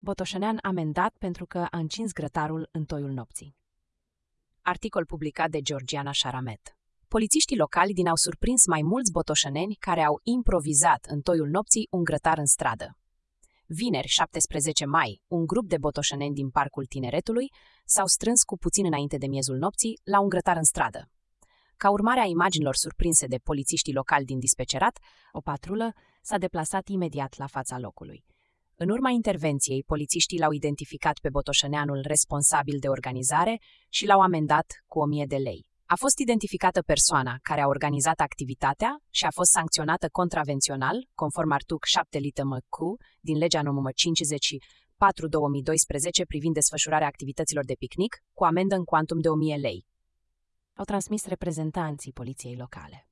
Botoșănean amendat pentru că a încins grătarul în toiul nopții. Articol publicat de Georgiana Șaramet. Polițiștii locali au surprins mai mulți botoșăneni care au improvizat în toiul nopții un grătar în stradă. Vineri, 17 mai, un grup de botoșăneni din Parcul Tineretului s-au strâns cu puțin înainte de miezul nopții la un grătar în stradă. Ca urmare a imaginilor surprinse de polițiștii locali din dispecerat, o patrulă s-a deplasat imediat la fața locului. În urma intervenției, polițiștii l-au identificat pe botoșăneanul responsabil de organizare și l-au amendat cu 1000 de lei. A fost identificată persoana care a organizat activitatea și a fost sancționată contravențional, conform artic 7 litm Q din legea nr. 54/2012 privind desfășurarea activităților de picnic, cu amendă în cuantum de 1000 lei. Au transmis reprezentanții poliției locale.